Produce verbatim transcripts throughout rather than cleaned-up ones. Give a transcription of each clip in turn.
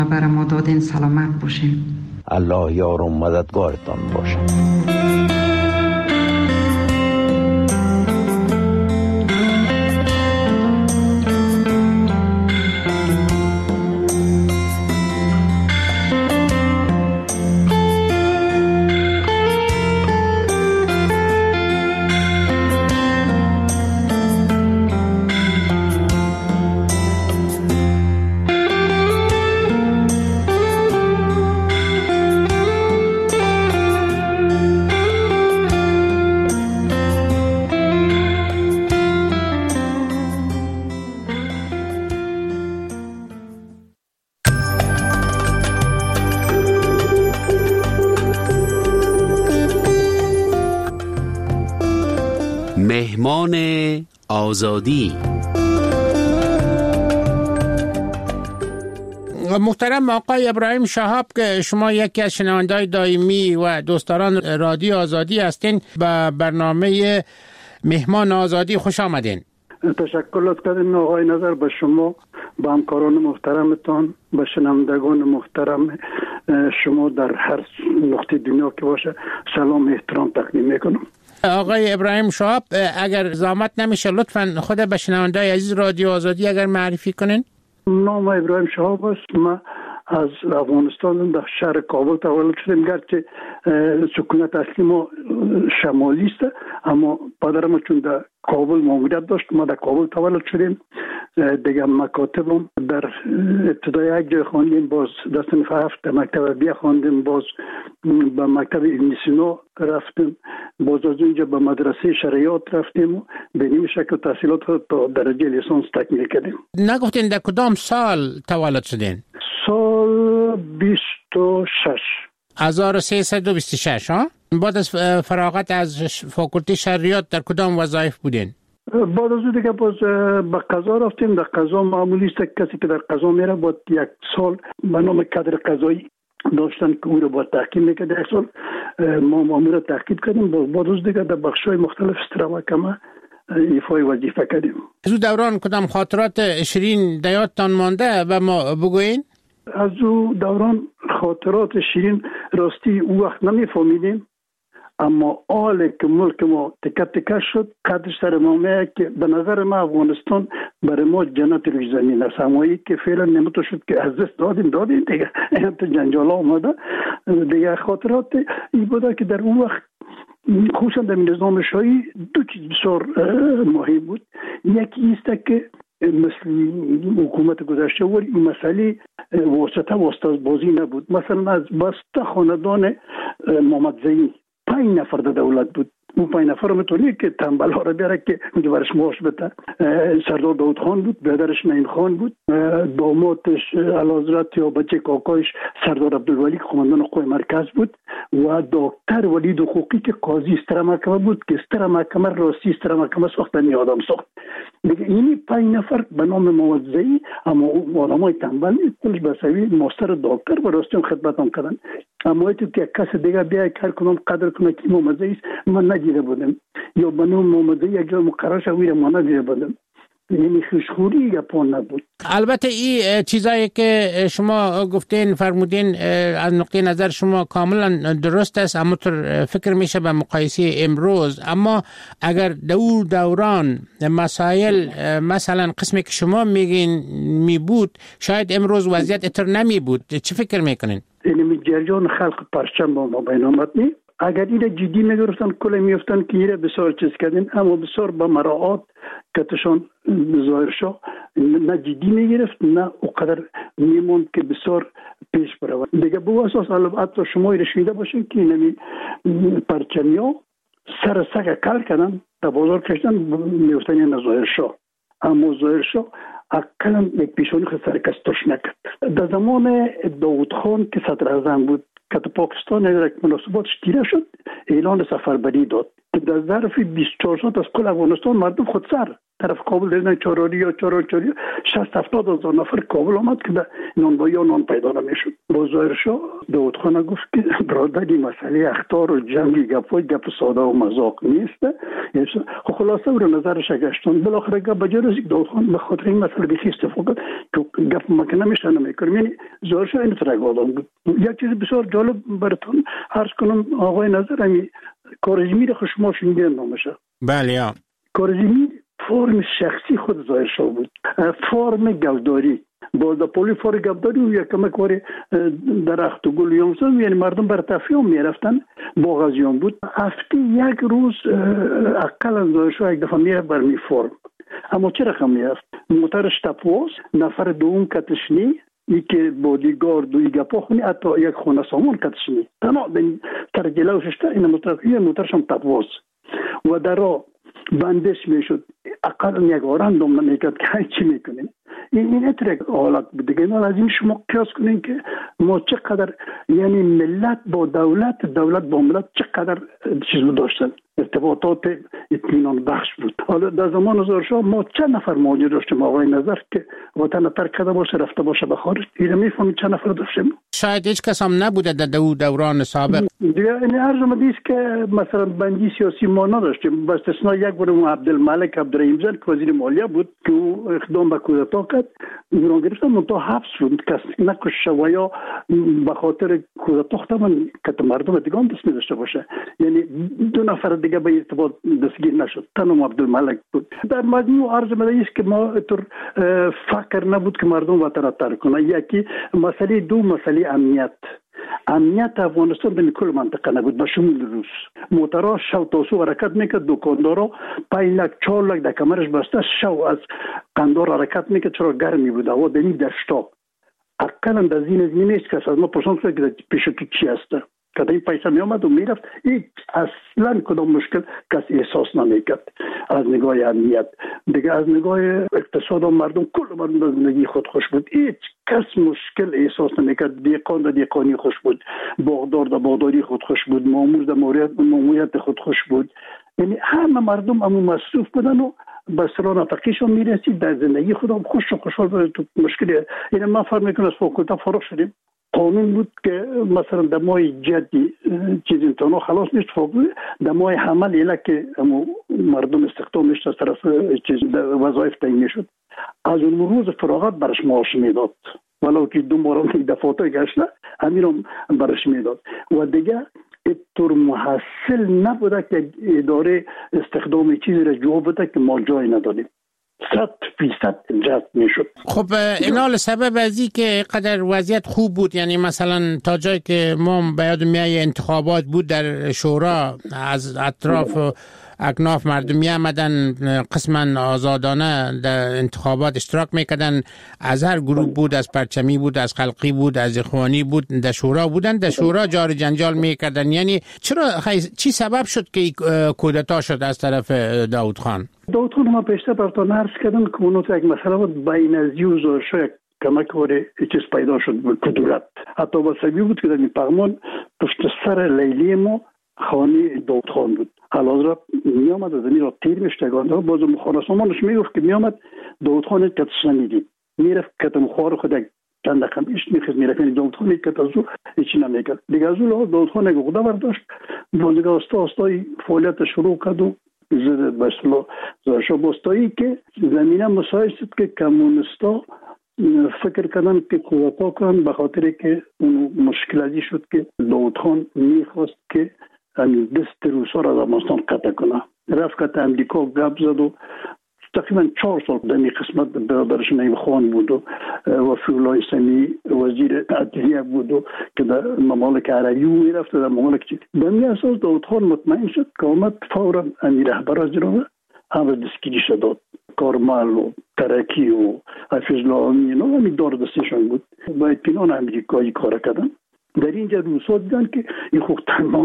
برای ما دادین سلامت باشین. الله یار و مددگارتان باشه. مهمان آزادی. محترم آقای ابراهیم شهاب که شما یکی از شنونده‌های دائمی و دوستداران رادیو آزادی هستین، به برنامه مهمان آزادی خوش آمدین. تشکر کردیم آقای نظر به شما، به همکاران محترمتان، به شنوندگان محترم شما در هر نقطه دنیا که باشه سلام احترام تقدیم میکنم. آقای ابراهیم شهاب اگر زحمت نمیشه لطفاً خود به شنونده‌های عزیز رادیو آزادی اگر معرفی کنین. نام ابراهیم شهاب است. من از افغانستان در شهر کابل تولد شدم، گرچه سکونت اصلی ما شمالی است، اما پدرم چون در کابل ماموریت داشت ما در کابل تولد شدیم. دیگه مکاتبم در ابتدای یک جای خواندیم، باز در صنف هفت مکتب بیا خواندیم، باز به مکتب ابن سینا رفتیم، باز از اونجا به مدرسه شریعت رفتیم و به این شکل تحصیلات تا درجه لیسانس تکمیل کردیم. نگفتین در کدام سال تولد شدین؟ سال بیست و شش هزار و سیصد و بیست و شش. ها؟ بعد از فراغت از فاکولته شریعت در کدام وظایف بودین؟ بعد از اون دیگه باز به قضا رفتیم. در قضا معمولی است کسی که در قضا میره باید یک سال به نام کادر قضایی داشتن که او رو باید تحقیق میکرد. یک سال ما مامور تحقیق کردیم، بعد از دیگه در بخش‌های مختلف استرا محکمه ایفای وظیفه کردیم. از او دوران کدام خاطرات شیرین در یادتان مانده و ما بگوین؟ از او دوران خاطرات شیرین راستی او وقت نمیفهمیدیم، اما آله که ملک ما تکه تکه شد قدرش سر مامه که به نظر ما افغانستان برای ما جنت روی زمین است. همایی که فعلا نمتو شد که از دست دادیم دادیم دیگه تو جنجالا آمده دیگه. خاطرات این بوده که در اون وقت خصوصا در نظام شاهی دو چیز بسیار مهم بود. یکی است که مثل حکومت گذشته و این مسئله واسطه واسطه بازی نبود. مثلا از بسته خاندان محمد زئی پنج نفر در دولت بود. اون پنج نفر میتونی که تنبل ها رو بیاره که اونجا برش معاش بده. سردار داود خان بود، برادرش نعیم خان بود، دامادش اعلیحضرت یا بچه کاکایش سردار عبدالولی که قماندان قوای مرکز بود و دکتر ولید حقوقی که قاضی استرا محکمه بود که استرا محکمه راستی استرا محکمه ساختن آدم ساخت. دیگه اینی پنج نفر به نام محمد زئی، اما علمای تنبل کلش بسوی ماستر دکتر و راستی خدمت هم کردن. اما ایتو که کس دیگه بیای کار کنم قدر کنه که محمد زئی من ندیده بودم یا به نام محمد زئی یک جا مقرر شوی ما ندیده بودم. یعنی خوشخوری یا پون نبود. البته این چیزایی که شما گفتین فرمودین از نقطه نظر شما کاملا درست است، اما فکر میشه به مقایسه امروز. اما اگر دور دوران مسائل مثلا قسمی که شما میگین می بود، شاید امروز وضعیت اتر نمی بود. چه فکر میکنین؟ یعنی جریان خلق پرچم با ما بینامت نی اگر اینه جدی میگرفتن کل میفتن که اینه بسیار چیز کردن، اما بسیار با مراعات کتشان ظاهر شو نه جدی میگرفت نه اقدر میموند که بسیار پیش برود. دیگه بو اساس البته شما رشیده باشین که نمی پرچمیا سر سگ کل کردن در بازار کشتن میفتن یه ظاهر شو، اما ظاهر شو اقلا یک پیشونی خود سرکستش نکرد. در زمان داود خان که صدر اعظم بود که پاکستان یک مناسباتش تیره شد، اعلان سفربری داد که در ظرف بیست و چهار ساعت از کل افغانستان مردم خودسر طرف کابل دیدن چاراری یا چاراری چاری شصت هفتاد هزار نفر کابل آمد که در نانبایی ها نان پیدا نمیشد. با ظاهر شاه داود خان گفت که برادری مسئله اخطار و جنگی گپای گپ ساده و مذاق نیست. خب خلاصه او رو نظرش گشتن بالاخره گپ بجا رسید. داود خان به خاطر این مسئله بخی استفاده کرد که گپ مکه نمیشه نمیکنم. یعنی ظاهر شاه این طرح آدم بود. یک چیز بسیار جالب براتون عرض کنم آقای نظر امی کارزمی رو شما شنیدین نامشه. بله یا کارزمی فرم شخصی خود ظاهر شاه بود. فرم گوداری با دا پولی فور گوداری و یک کمک واری درخت و گل یونسان یعنی مردم بر تفریح میرفتن با غازیان بود. هفته یک روز اقل ظاهر شاه یک دفعه میره بر می فرم. اما چه رقم میرفت؟ موترش تپواز نفر دوم کتشنی ای که بادیگارد و ای گپا خونی حتی یک خونه سامان کتشنی تنها تر جلوششتا این موترکیه موترش هم تپواز و در را بندش میشد. اقل یک آران دوم نمیکرد که چی میکنیم. این این اترک حالت بود دیگه. نه لازم شما قیاس کنین که ما چقدر یعنی ملت با دولت دولت با ملت چقدر چیز داشتن ارتباطات اطمینان بخش بود. حالا در زمان ظاهر شاه ما چند نفر مهاجر داشتیم آقای نظر که وطن ترک کرده باشه رفته باشه به خارج. اینا میفهمید چند نفر داشتیم. شاید هیچ کس هم نبوده در دو دوران سابق. دیگه این عرض مدیس که مثلا بندی سیاسی ما نداشتیم با استثناء یک بار عبدالملک عبدالرحیم زن که وزیر مالیه بود که او اقدام به کودتا کرد. ایران گرفتن منتها حبس بود کس نکش و یا به خاطر کودتا ختم که مردم دیگه هم دست نداشته باشه. یعنی دو نفر دیگه به ارتباط دستگیر نشد. تنها عبدالملک بود. در مجموع عرض مدیس که ما طور فکر نبود که مردم وطن را ترک کنه. یکی مسئله دو مسئله امنیت. امنیت افغانستان در کل منطقه نبود به شمول روس. موترها شو تاسو حرکت میکرد. دکاندارا پنج لک چهار لک در کمرش بسته شو از قندار حرکت میکرد چرا گرمی بود هوا دنی دشتا. اقلا در زین از نیست کس از ما پرسان کرد که پیش تو چی هسته که این پیسه می آمد و میرفت. هیچ اصلا کدام مشکل کس احساس نمیکرد از نگاه امنیت. دیگه از نگاه اقتصاد و مردم کل مردم از زندگی خود خوش بود. هیچ کس مشکل احساس نمیکرد. دیقان در دیقانی خوش بود. باغدار در باغداری خود خوش بود. مامور در ماموریت خود خوش بود. یعنی همه مردم همون مصروف بودن و به سران فقیشون میرسید در زندگی خودم خوش و خوشحال بود. تو مشکلی یعنی من فرم میکنم از فاکولته فارغ شدیم. قانون بود که مثلا در ماه جدی چیز امتحانا خلاص نیست فاقوی در ماه حمل ایلا که مردم استخدام میشت از طرف وظایف تعیین میشد. از اون روز فراغت برش معاش میداد ولو که دو مارم یک دفعاتی گشته همین برش میداد و دیگه طور محصل نبوده که اداره استخدام چیزی را جواب بده که ما جای ندادیم. صد فیصد جذب میشد. خب اینا لسبب ازی که قدر وضعیت خوب بود. یعنی مثلا تا جایی که ما به یاد میای انتخابات بود در شورا از اطراف و اکناف مردم می آمدن قسما آزادانه در انتخابات اشتراک میکردن. از هر گروه بود، از پرچمی بود، از خلقی بود، از اخوانی بود، در شورا بودن. در شورا جار جنجال میکردن. یعنی چرا چی سبب شد که کودتا شد از طرف داود خان؟ داود خان ما پیشتر براتون عرض کردم که اونو یک مسئله بود بین از یوز و شو یک کمک واره چیز پیدا شد کدورت. حتی با سبی بود که در این پغمان پشت سر لیلی ما خانه داود خان بود. حالا می آمد از این را تیر میشتگانده باز مخانه سامانش میگفت که می آمد داود خان کتش نمیدید. میرفت کتم خوار خود یک چند دقم ایش میخواست میرفت. یعنی داود خان کت از او ایچی نمیکرد. دیگه از او داود خان یک غده برداشت بازگه استا استای فعالیت شروع کرد و زده بسلا زارشا باستایی که زمینه مساعد شد که کمونستا فکر کردن که کودتا کنن به خاطر که اون مشکل ازی شد که داود خان میخواست که دست روسا را از افغانستان قطع کنه. رفت که امریکا گپ زد و تقریبا چهار سال در این قسمت برادرش نعیم خان بود و وفی‌الله سمی وزیر عدلیه بود و که در ممالک عربی میرفت در ممالک چی. به این اساس داود خان مطمئن شد که آمد فورا امیر رهبر از جنوبه هم دستگیری شد. کارمل و ترکی و حفیظ الله امین و همین دار دستشان بود. با اطمینان امریکایی کار کردن. در اینجا روسا دیدن که این خوب ما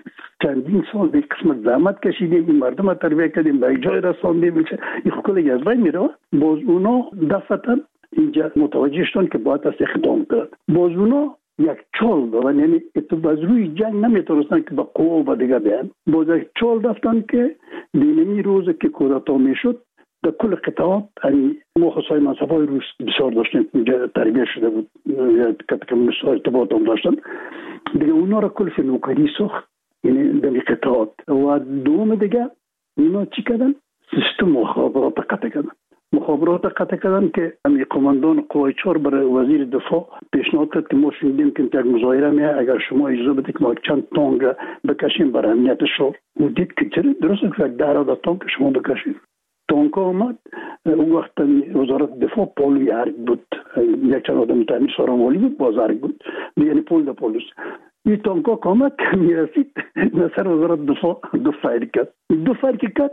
چندین سال به قسمت زحمت کشیدیم این مردم تربیت کردیم به جای رساندیم این خوب کلی از بین میره. باز اونا دفعتا اینجا متوجه شدن که باید از اقدام کرد. باز اونا یک چال دادن، یعنی اتو از روی جنگ نمیتونستن که با قوه و دیگه بیان. باز یک چال دفتن که دینمی روز که کودتا میشد در کل قطعات یعنی ما خصای منصفای روس بسیار داشتیم، تربیه شده بود که کمونیست ارتباط هم داشتن دیگه، اونا را کل فی نوکری ساخت، یعنی در قطعات. و دوم دیگه اینا چی کردن؟ سیستم مخابرات قطع کردن. مخابرات قطع کردن که امی قماندان قوای چهار برای وزیر دفاع پیشنهاد کرد که ما شنیدیم که یک مظاهره میه، اگر شما اجازه بدید که ما چند تانک بکشیم برای امنیت شهر. و دید که چرا درسته که ده تانک شما بکشید. تانک آمد، اون وقت وزارت دفاع پولوی ارگ بود، یک چند آدم تامین سارامالی بود، باز ارگ بود، یعنی پول ده پولوس. این تانکا کامد که میرسید نصر وزارت دفاع دو فایر کرد. دو فایر که کرد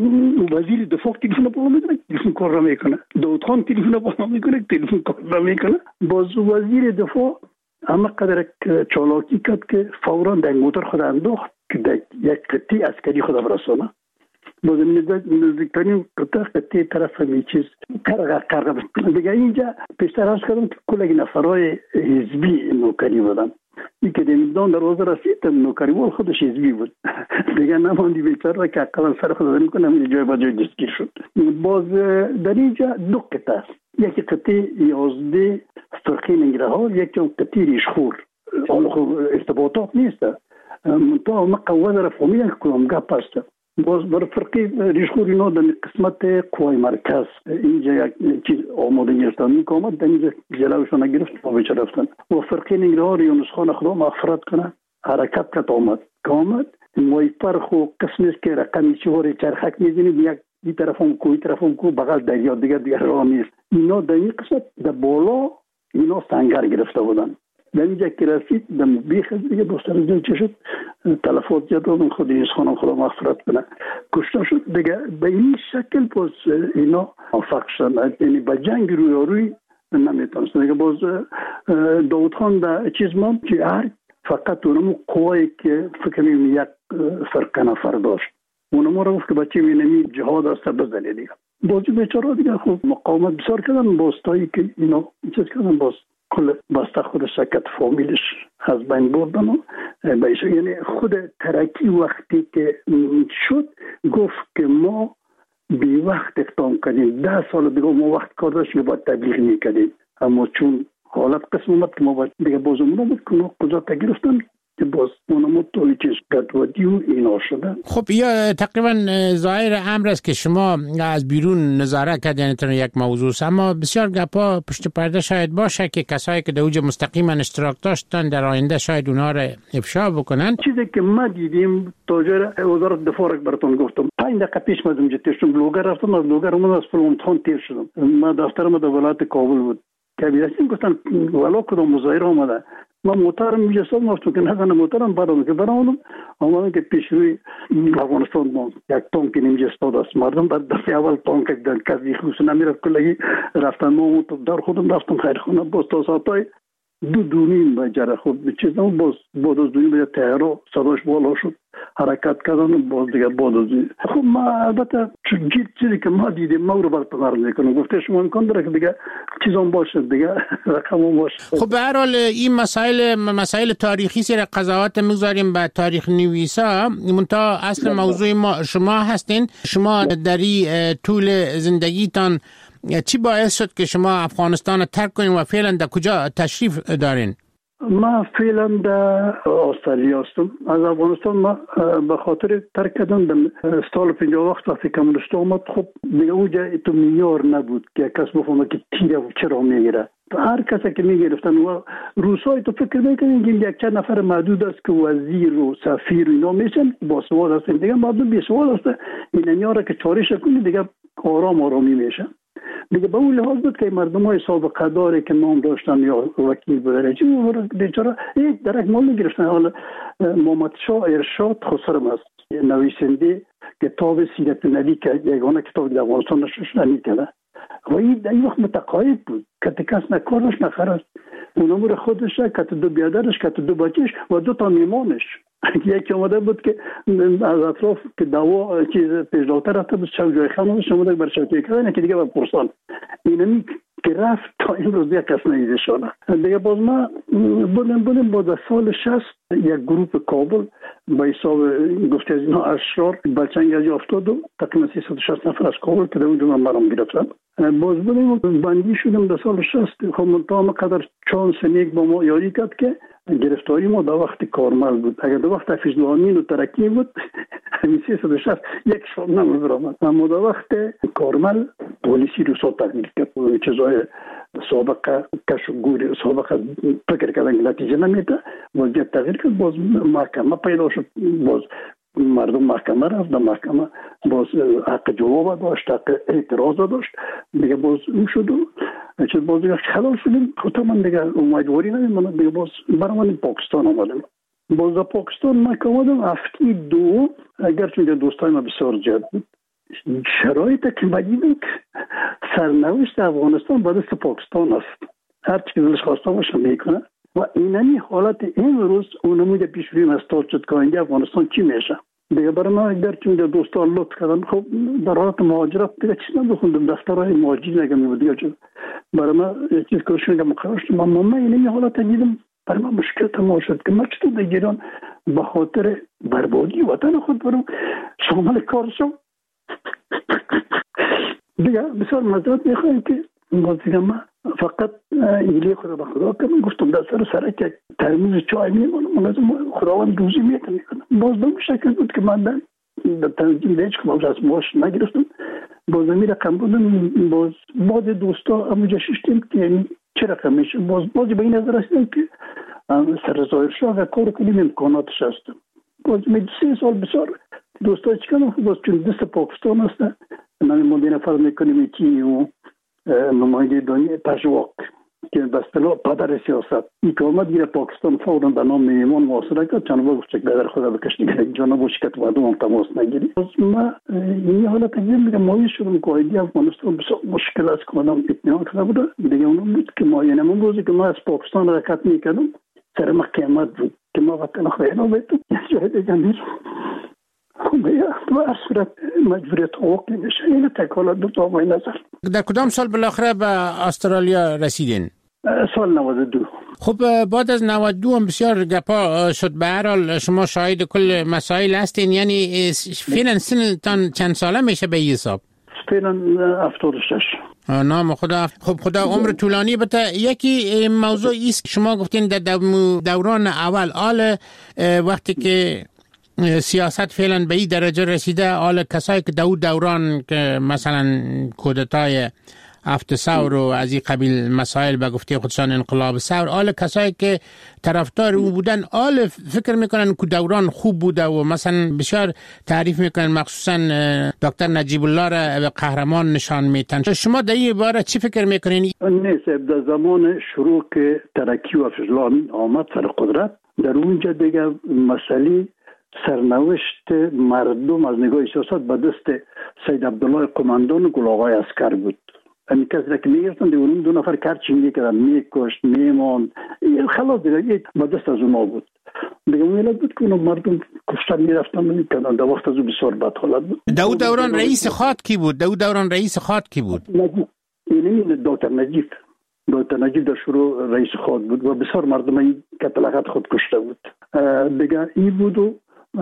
وزیر دفاع تلفن بالا میکنه، تلفن کار را میکنه. داود خان تلفن بالا میکنه، تلفن کار را میکنه. باز وزیر دفاع اما قدر چالاکی کرد که فوراً در موتر خود انداخت که یک قطعی عسکری خود برسانه. باز نزدیکترین قطعه قطعی طرف همی چیز کرغه کرغه دیگه. اینجا پیشتر هست کردم که کل اگه نفرهای حزبی نوکری بودن. این که دمیدان در روز رسید نوکری وال خودش حزبی بود دیگه، نماندی بیچاره که اقلا سر خود داریم کنم این جای با جای دستگیر شد. باز در اینجا دو قطعه است، یکی قطعه یازده فرقه ننگرهار، یکی هم قطعه ریشخور. حالا خب ارتباطات نیست، منطقه مقوض را فهمیدن که کلام گپ است. باز بر فرقی ریشخور اینا در قسمت قوای مرکز اینجا یک چیز آماده گرفتن میکامد، در اینجا جلوشان نگرفت ما بیچه رفتن. و فرقی نگرهار یونس خان خدا مغفرت کنه حرکت کت آمد که آمد مای فرق و قسمی است که رقمی چهار چرخک میزنید، یک این طرف هم کو این طرف هم کو بغل دریا دیگر دیگر راه نیست. اینا در این قسمت در بالا اینا سنگر گرفته بودن. در اینجا که رسید در بیخ دیگه بستر از چه شد تلفات زیاد دادن، خود یونس خانم خدا مغفرت کنه کشته شد دیگه. به این شکل باز اینا موفق شدن، یعنی با جنگ روی روی نمیتونستن دیگه. باز داود خان در چیز ما که هر فقط اونمو قوایی که فکر میم یک فرق نفر داشت، اونمو رو گفت که بچه مینمی جهاد است بزنه دیگه. بازی بیچاره دیگه خب مقاومت بسیار کردن، باز تایی که اینا چیز کردن، باز کل بسته خود سکت فامیلش از بین بردن و بیشه. یعنی خود ترکی وقتی که شد گفت که ما بی وقت اقدام کردیم، ده سال دیگه ما وقت کار داشت که باید تبلیغ میکردیم، اما چون حالت قسم اومد که ما باید دیگه بازمون رو بود که ما قضا گرفتن که باز اونمو توی چیز گدودی و اینا شده. خب یا تقریبا ظاهر امر است که شما از بیرون نظاره کردن تن یک موضوع، اما بسیار گپا پشت پرده شاید باشه که کسایی که در اوج مستقیما اشتراک داشتن در آینده شاید اونها را افشا بکنن. چیزی که ما دیدیم تاجر وزارت دفاع را براتون گفتم، پنج دقیقه پیش من اونجا تیر شدم، بلوگر رفتم، از بلوگر من از امتحان تیر شدم. ما دفترم در ولایت کابل بود که بیرسیم گفتن ولا کدام مظاهره آمده، ما موترم میجستم مفتون که نزنه موترم برام که برامونم آمدن که پیش روی افغانستان ما یک تانک نمیجستاد است مردم بعد دفعه اول تانک در کسی خوص نمیرفت کلگی رفتن ما در خودم رفتم خیرخونه باز تا ساعتای دو دونیم بجره خود چیزم باز باز از دونیم بجره تهرا صداش بالا شد حرکت کردن باز دیگه باز از دونیم. خب ما البته جید چیزی که ما دیدیم ما رو برطن عرض میکنم، گفته شما امکان داره که دیگه چیزان باشه دیگه رقم باشه. خب به هر حال این مسائل مسائل تاریخی سر قضاوت میگذاریم به تاریخ نویسا، منتها اصل موضوع ما شما هستین. شما در طول زندگیتان چی باعث شد که شما افغانستان رو ترک کنین و فعلا در کجا تشریف دارین؟ ما فعلا در استرالیا هستم. از افغانستان ما به خاطر ترک کردن در سال پنجاه وقت وقتی کمونیست آمد، خب دیگه اونجا تو میار نبود که کس بفهمه که تیره و چرا میگیره. هر کسی که میگرفتن و روسای تو فکر میکنین که یک چند نفر محدود است که وزیر و سفیر و اینا میشن با سواد هستن، دیگه مردم بی سواد هستن، این نیاره که چارش کنی دیگه آرام آرامی میشن. دیگه به اون لحاظ بود که مردم های سابقه داره که نام داشتن یا وکیل بودن چی بیچاره یک درک مال میگرفتن. حالا محمد شاه ارشاد خسرم است نویسنده کتاب سیرت نبی که یگانه کتاب در افغانستان نشر کرده و این در این وقت متقاعد بود که کس نکارش نخرست اون امور خودش کت دو بیادرش کت دو بچهش و دو تا میمانش. یکی آمده بود که از اطراف که دوا چیز پیشداوتر رفته بود شو جای خانمش آمده بر شوکه کردن که دیگه بر پرسان اینمی که رفت تا این روز دیگه کس نیده شده. دیگه باز ما بودیم بودیم با در سال شصت یک گروه کابل با حساب گفته از اینها اشرار بلچنگ از افتاد و تقریبا سیصد و شصت نفر از کابل که در اونجا من مرام گرفتن. باز بودیم بندی شدیم در سال شصت. خب منطقه قدر چانس نیک با ما یاری کرد که گرفتاری ما در وقت کارمل بود. اگر در وقت حفیظ الله امین و ترکی بود همین سیصد و شصت یک شب نمی‌برآمد. اما در وقت کارمل پلیسی روسا تغییر کرد. چیزای سابقه کش و گوری سابقه فکر کردن نتیجه نمیده. وضعیت تغییر کرد. باز محکمه پیدا شد. باز مردم محکمه رفت. در محکمه باز حق جواب داشت، حق اعتراض داشت. دیگه باز اون شد و چیز باز دیگه خلاص شدیم. خود من دیگه امیدواری نمیدونم. دیگه باز برام پاکستان آمدم. باز در پاکستان من که آمدم هفته دو اگرچه دوستای ما بسیار زیاد بود. شرایط که مدیدم سرنوشت افغانستان با دست پاکستان است. هر چی دلش خواسته باشه میکنه و اینمی حالت این روز اونمو ده پیش روی استاد شد که اینجا افغانستان چی میشه. دیگه برای من اگرچه دوستان لطف کردن خب در حالت مهاجرت دیگه چیز نبخوندم دفترهای مهاجری نگه میبود دیگه برای من چیز کارشون که مقرار شد من من اینمی حالت دیدم برای من مشکل تمام شد که من چطور در ایران به خاطر بربادی وطن خود برم شامل کار شد. دیگه بسیار مذارت میخوایم که باز دیگه من فقط ایلی خدا به خدا کنم گفتم در سر سره که ترمیز چای میمونم من از خداوند روزی میکنم. باز به شکل بود که من در در تنظیم دیج که باز از معاش نگرفتم. باز می رقم بودم. باز باز دوستا اموجه ششتیم که یعنی چه رقم میشه. باز بازی به این نظر هستیم که سر ظاهر شاه و کار کنیم امکاناتش هستم. باز می سه سال بسیار دوستا چکنم باز چون دست پاکستان هستن من مدیر فرض میکنیم که و نماینده دنیا پژواک که به اصطلاح پدر سیاست این که آمد گیره پاکستان فوراً به نام میمان محاصره کرد. جناب گفت که بدر خدا بکش دیگه جناب شرکت مردم هم تماس نگیری. از من این حالت دیگه میگم مایه شدم که ایدی افغانستان بسیار مشکل است که آدم اطمینان کرده بود. دیگه اونم بود که ما یعنی من روزی که ما از پاکستان حرکت میکردم سر ما قیامت بود که ما وطن خیلی بیتم یه جای دیگه میرم خب یا تو اصورت مجبوریت حقوق نمیشه. این تکالات دو تا مای نظر. در کدام سال بالاخره به استرالیا رسیدین؟ سال نود و دو. خب بعد از نود و دو هم بسیار گپا شد. به هر حال شما شاهد کل مسائل هستین. یعنی فعلا سنتان چند ساله میشه به حساب؟ فعلا هفتاد و شش. نام خدا. خب خدا عمر طولانی بده. یکی موضوع است شما گفتین در دوران اول آل وقتی که سیاست فعلا به این درجه رسیده آل کسایی که دو دوران که مثلا کودتای هفت ثور و از این قبیل مسائل به گفته خودشان انقلاب ثور آل کسایی که طرفدار او بودن آل فکر میکنن که دوران خوب بوده و مثلا بسیار تعریف میکنن مخصوصا دکتر نجیب الله را به قهرمان نشان میتن. شما در این باره چی فکر میکنین؟ نیست در زمان شروع که ترکی و حفیظ الله آمد سر قدرت در اونجا دیگه مسئله سرنوشت مردم از نگاه سیاست به دست سید عبدالله قماندان و گل آقای عسکر بود. همین کسی که میگرفتن دیگه اون دو نفر کرچی میکردن میکشت میمان خلاص دیگه به دست از اونا بود. دیگه اون بود که اون مردم کشتن میرفتن میکردن. در وقت از اون بسیار بد حالت بود. دو دوران رئیس خاد کی بود؟ دو دوران رئیس خاد کی بود؟ نجیب. این دکتر نجیب. دکتر نجیب در شروع رئیس خاد بود و بسیار مردم این قتلعت خود کشته بود. دیگه این بود و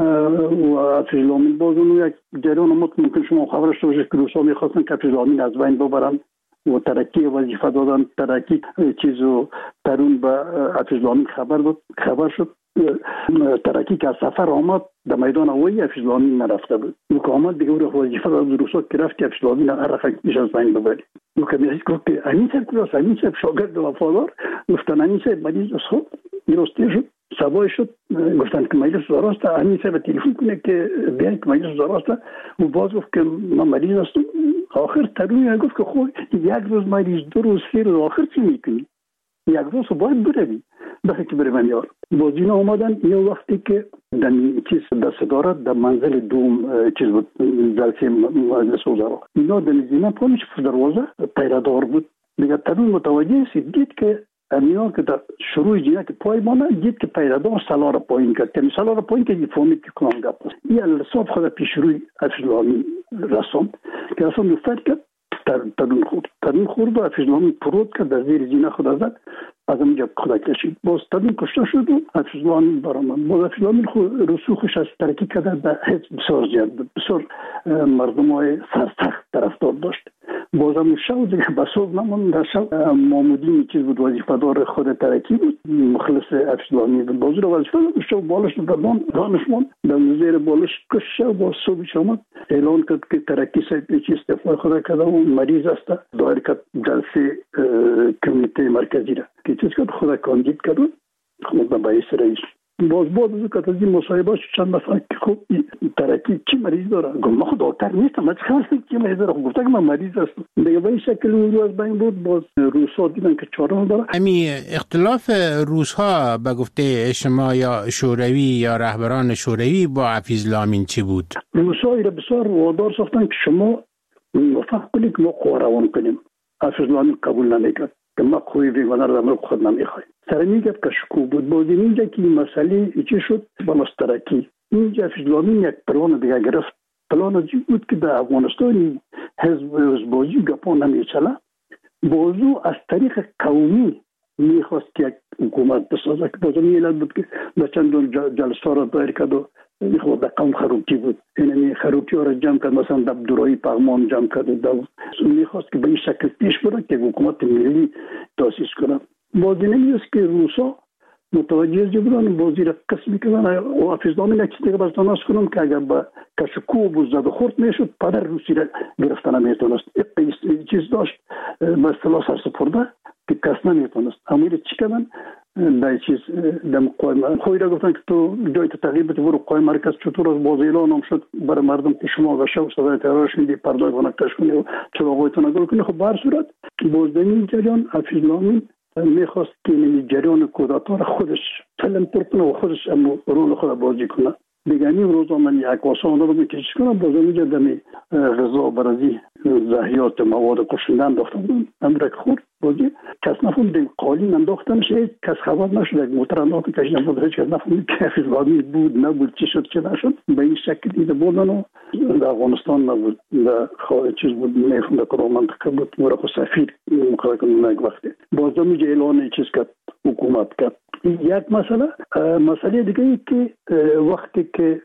و حفیظ الله امین باز اون یک جریان ممکن شما خبرش داشته باشید که روسا میخواستن که حفیظ الله امین از بین ببرن و ترکی وظیفه دادن. ترکی چیزو ترون به حفیظ الله امین خبر بود خبر شد. ترکی که از سفر آمد در میدان هوایی حفیظ الله امین نرفته بود. او که آمد دیگه او وظیفه داد روسا که رفت که حفیظ الله امین هر رقم میشه از بین ببری. او که میگه که امین صاحب کجاست؟ امین صاحب شاگرد وفادار. گفتن امین صاحب مریض است. خب درستی شد. سبای شد گفتن که مجلس وزرا است. همین صاحب تلفن کنه که بیاین که مجلس وزرا است و باز گفت که من مریض هستم. آخر ترون گفت که خب یک روز مریض دو روز سه روز آخر چی میکنی؟ یک روز باید بروی بخی که بروی یار. باز اینا آمدن یه وقتی که در چیز در صدارت در منزل دوم چیز بود جلسه مجلس وزرا اینا در نزدینا پانش دروازه پیرادار بود. دیگه ترون متوجه سید دید که امینا که در شروع جنگ پای مانه دید که پیرادار سالار پایین کرد. که سالار پایین که فهمید که کنان گپ است. این الصاف خود پیش روی حفیظ الله امین رسوند که رسوند افتاد کرد ترون خورد. ترون خورد و حفیظ الله امین پرود کرد در زیر زینه خود زد. از اونجا خدا کشید. باز تدین کشته شد و حفیظ الله امین برآمد. باز حفیظ الله امین خود رسوخش از ترقی کرده به حزب بسیار زیاد بود. بسیار مردم های سرسخت طرفدار داشت. باز هم شو دیگه بسوز نمون شو مامودین چیز بود، وظیفه دار خود ترقی بود، مخلص حفیظ الله امین بود. باز رو وظیفه دار شو بالش دادن دانشمند در وزیر بالش کش و باز صبحش آمد اعلان کرد که ترقی صاحب چیز استعفا خدا کرده و مریض است. دایر کرد جلسه کمیته مرکزی را که چیز کرد خدا کاندید کرد خود به رئیس رئیس. باز بعد از که از این مصاحبه چند مثلا که خب ترقی چی مریض داره؟ گفت من خود دکتر نیستم، من خبر نیستم چی مریض داره. گفت که من مریض هستم. دیگه به این شکل اون از بین بود. باز روس‌ها دیدن که چاره داره. امی اختلاف روس‌ها به گفته شما یا شوروی یا رهبران شوروی با حفیظ الله امین چی بود؟ روس‌ها را بسیار وادار ساختن که شما موفق کنید که ما قوا روان کنیم. حفیظ الله امین قبول نمیکرد که ما قوی ویگانه را در خود نمیخوایم. سر میگفت که شکوه بود. باز اینجا که این مسئله چی شد بالاس ترقی. اینجا حفیظ الله امین یک پلان دیگه گرفت. پلان ازی بود که در افغانستان حزب حزبازی گپا نمیچله. بازو از طریق قومی میخواست که یک حکومت بسازه که بازو میلد بود که به چند جلسه را دایر کرد و میخواد در قوم خروجی بود. یعنی خروجی ها را جمع کرد، مثلا در دورایی پغمان جمع کرد و میخواست که به این شکل پیش برد که حکومت ملی تاسیس کنند. بازی نمیست که روسا متوجه زی بودن بازی را قسم کردن و حفیظ الله امین یک دیگه باز تناس کنم که اگر با کشکو و زد و خورد میشد پدر روسی را گرفتن نمیتونست. یک چیز داشت به اصطلاح سرسپرده که کس نمیتونست. اما چی کردن؟ در چیز دم قوی خوی را گفتن که تو جای تغییر بده برو قوی مرکز. چطور از باز اعلان هم شد برای مردم که شما و شو صدای ترورش میدی پردای بانکتش کنی و چراغایتون نگل کنی. خب بر صورت بازدنی جریان حفیظ الله امین میخواست که این جریان کودتا را خودش فلم پرکنه و خودش رول خود بازی کنه. دیگه این روزا من یک واسه رو میکشش کنم. باز اونجا دمی غذا برازی زهیات مواد کشنده انداختن بودن. امرک خورد بازی کس نفهم دیگه قالین انداختن شه کس خبر نشد. یک موتر انداخت کشنده بود. هیچ کس نفهم که حفیظ الله امین بود نبود چی شد چی نشد. به این شکل دیده بودن و در افغانستان نبود. در خواهد چیز بود میفهم در کدام منطقه بود. مرا خود سفیر مقرر کنم یک وقتی. باز اونجا اعلان چیز کرد حکومت کرد. یک مسئله مسئله دیگه ای که وقتی که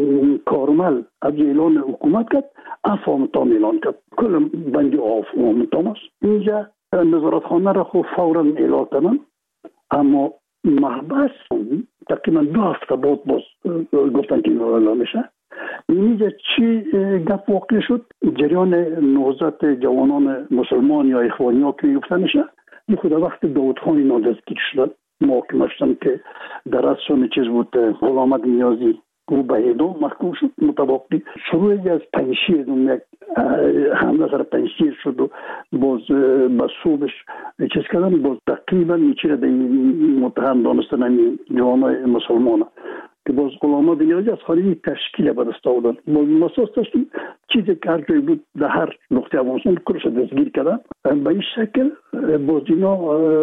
کارمل از اعلان حکومت کرد افام تام اعلان کرد کل بندی افام تام است. اینجا نظارتخانه را خود فورا اعلان کردن. اما محبس تقریبا دو هفته بعد باز گفتن که اعلان میشه. اینجا چی گپ واقع شد؟ جریان نهضت جوانان مسلمان یا اخوانی ها که گفتن میشه این خود وقت داود خان نادزگیر شدن محاکمه شدن که در اصل چیز بود غلام احمد نیازی او به اعدام محکوم شد. متوقعی شروعی از پنجشیر یک حمله سر پنجشیر شد و باز به صوبش چیز کردن. باز تقریبا میچه در متهم دانستن این جوانای مسلمان که باز غلام احمد نیازی از خارجی تشکیل به دست آوردن. باز مساس داشتیم چیزی که هر جایی بود در هر نقطه افغانستان کلش دستگیر کردن. به این شکل باز اینا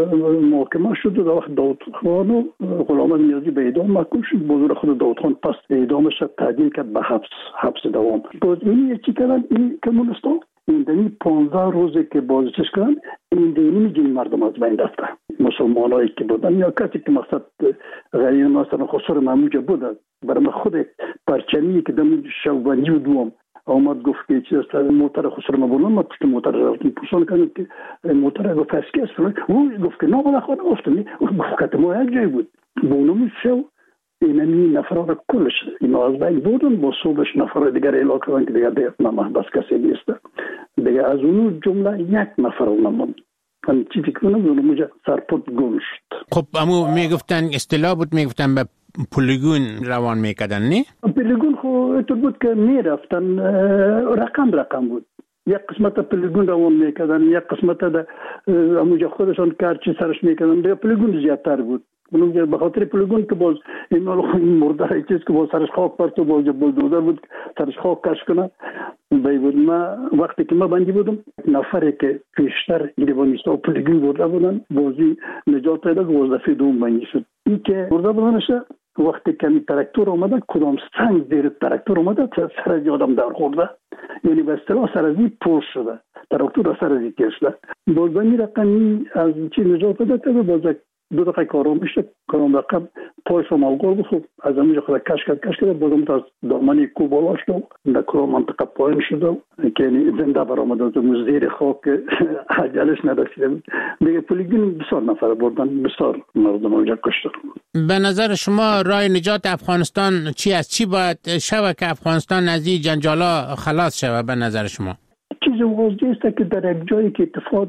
محاکمه شد و در وقت داود خان و غلام احمد نیازی به اعدام محکوم شد. باز خود داود خان پس اعدامش تعدیل کرد به حبس حبس دوام. باز این چی کردن این کمونستان این دنی پانزده روزه که بازش کردن این دنی میگه مردم از بین رفته مسلمان هایی که بودن یا کسی که مقصد غیر مثلا خسر مموجه بودن. برای خود پرچمی که دم شوبانی و دوم آمد گفت که چیز است موتر خسر مبولن ما پشت موتر رفتیم پرسان کردیم که موتر گفت فسکی است او گفت که نه خود گفتم گفت که ما یک جای بود بونم شو اینمی نفرات کلش اینا از بین بودن. با صبحش نفر دیگر اعلام کردن که دیگر دیگر محبس کسی نیست. دیگر از اونو جمله یک نفر نموند. من چیزی کنم اونو مجا سرپوت گم شد. خب امو میگفتن اصطلاح بود میگفتن به پولیگون روان میکردن نه؟ پولیگون خو اینطور بود که میرفتن رقم رقم بود. یک قسمت پولیگون روان میکردن یک قسمت در اموجا خودشان کارچی سرش میکردن. دیگر پولیگون زیادتر بود. اونم به خاطر پولیگون که باز این این مرده چیز که باز سرش خاک پرت و باز بلدوزر بود سرش خاک کش کنه. بای بود ما وقتی که ما بندی بودم نفری که پیشتر ایروانیستا و پولیگون برده بودن بازی نجات پیدا که وظیفه دوم بندی شد. این که برده بودنشه وقتی که تراکتور اومده کدام سنگ زیر تراکتور اومده سر از آدم در خورده. یعنی به اصطلاح سر از این پوش شده تراکتور سر از این کش شده. باز بندی رقمی از چی نجات پیدا کرده باز دو دقیقه کارو میشه کارم رقم پایش مالگور بود از همینجا خدا کش کرد کش کرد بودم تا دامنی کو بالا شد در کرو منطقه پایین شد که زنده برآمد از زیر خاک عجلش نداشتیم دیگه پلیگین بسیار نفر بردن بسیار مردم اونجا کشتن. به نظر شما راه نجات افغانستان چی است؟ چی باید شود که افغانستان از این جنجالا خلاص شود به نظر شما؟ چیز واضح است که در یک جایی که اتفاق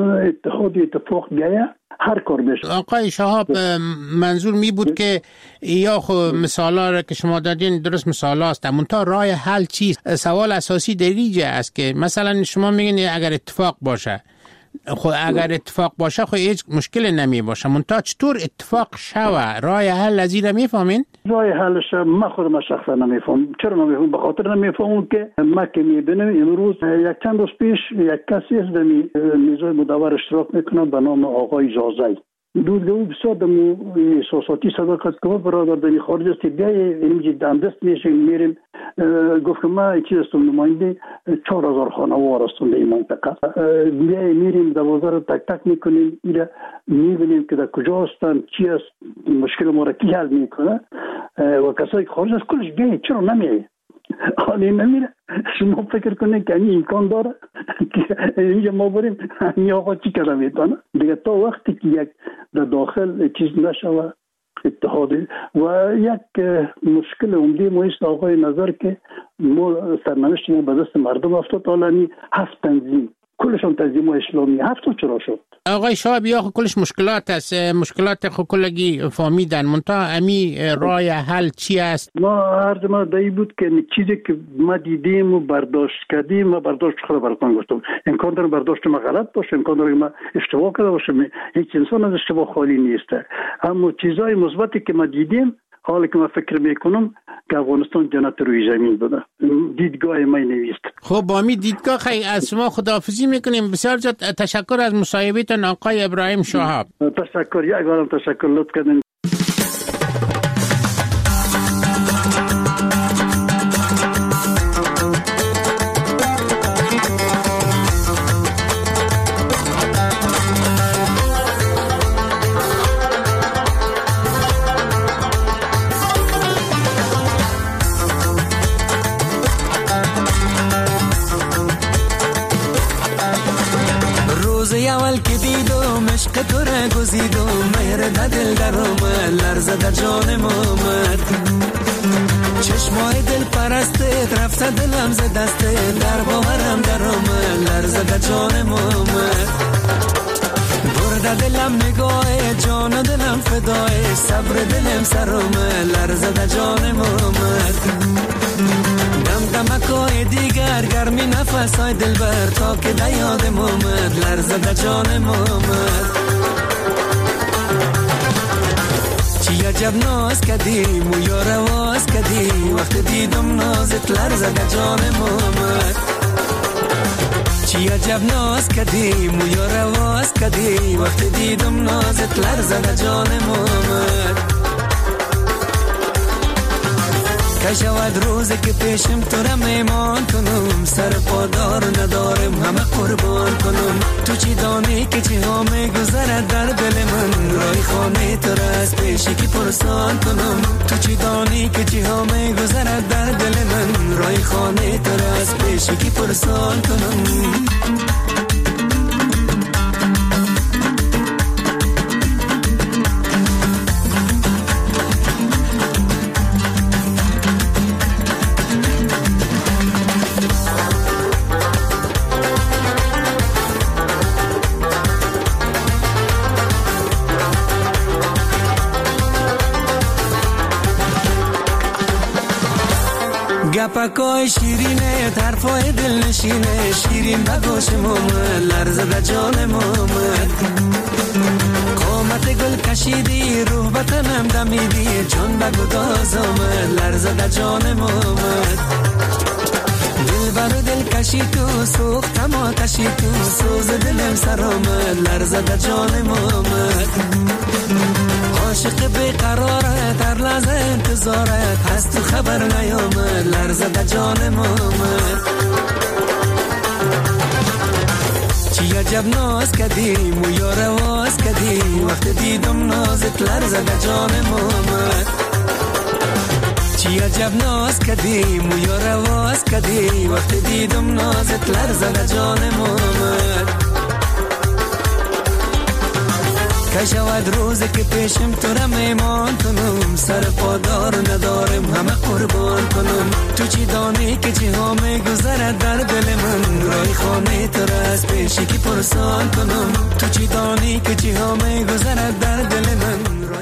اتحاد اتفاق گیه هر کار بشه. آقای شهاب منظور می بود که یا خو مثالا را که شما دادین درست مثالا است اما تا راه حل چیست؟ سوال اساسی در اینجا است که مثلا شما میگین اگر اتفاق باشه خو اگر اتفاق باشه خو هیچ مشکل نمی باشه منتها چطور اتفاق شوه راه حل از این میفهمین؟ راه حلش ما خودم شخصا نمیفهم. چرا نمیفهم؟ به خاطر نمیفهمم که ما که میبینم امروز یک چند روز پیش یک کسی از دمی میزای مدور اشتراک میکنه به نام آقای جازی دو دو بسیار دمو احساساتی صداقت که برادر دمی خارج است بیایی اینجا دندست میشه میریم گفت که ما چیز استم نماینده چهار هزار خانوار استم در این منطقه بیایی میریم دوازده رو تک تک میکنیم ایره میبینیم که در کجا هستن چی است مشکل ما را کی حل میکنه و کسایی که خارج است کلش بیایی چرا نمیایی حالی نمیره شما فکر کنید که این امکان داره که اینجا ما بریم این آقا چی کرده میتونه دیگه تا وقتی که یک در داخل چیز نشوه اتحادی و یک مشکل عمده ما است آقای نظر که ما سرنوشت ما به دست مردم افتاد حالا هفت تنظیم کلشون تنظیم اسلامی هفت چرا شد آقای شهاب یا کلش مشکلات است مشکلات خو کلگی فهمیدن منتها امی راه حل چی است؟ ما عرض ما دایی بود که چیزی که ما دیدیم و برداشت کردیم و برداشت خود براتون گفتم امکان داره برداشت ما غلط باشه امکان داره ما اشتباه کرده باشیم هیچ انسان از اشتباه خالی نیست اما چیزای مثبتی که ما دیدیم حالا که من فکر میکنم که افغانستان جنت روی زمین بوده دیدگاه ما نویست. خب با می دیدگاه خیلی از شما خداحافظی میکنیم بسیار زیاد تشکر از مصاحبهتون آقای ابراهیم شهاب. تشکر یک بارم تشکر لطف کردین. عشق تو را گزید و مهر در دل در آمد لرزه در جانم آمد چشمای دل پرسته رفته دلم ز دسته در باورم در آمد لرزه در جانم آمد برده دلم نگاه جان و دلم فدای صبر دلم سر آمد لرزه در جانم آمد دم دمکای دیگر گرمی نفسای دل بر تا که در یادم آمد لرزه در جانم آمد چی عجب ناز کدیم و یا رواز کدیم وقت دیدم نازت لرزه در جانم آمد چی عجب ناز کدیم و یا رواز کدیم وقت دیدم نازت لرزه در جانم آمد که شود روزی که پیشم تو را میمان کنم سر پادار ندارم همه قربان کنم تو چی دانی که چی ها میگذرد در دل من رای خانه تو را از پیشی که پرسان کنم تو چی دانی که چی ها میگذرد در دل من رای خانه تو را از پیشی که پرسان کنم گپکای شیرینه طرفای دل نشینه شیرین بگوشم آمد لرزه در جانم آمد قامت گل کشیدی روح بطنم دمیدی جان بگداز آمد لرزه در جانم آمد دل برو دل کشی تو سوختم آتشی تو سوز دلم سر آمد لرزه در جانم آمد عاشق بیقرارت هر لحظه انتظارت هست تو خبر نیامد لرزه در جانم آمد چی عجب ناز کدیم و یار واز کدیم وقت دیدم نازت لرزه در جان محمد چی عجب ناز کدیم و یار واز کدیم وقت دیدم نازت لرزه در جان محمد که شود روزی که پیشم تو را میمان کنم سر پادار ندارم همه قربان کنم تو چی دانی که چی ها میگذرد در دل من رای خانه تو را از پیشی که پرسان کنم تو چی دانی که چی ها میگذرد در دل من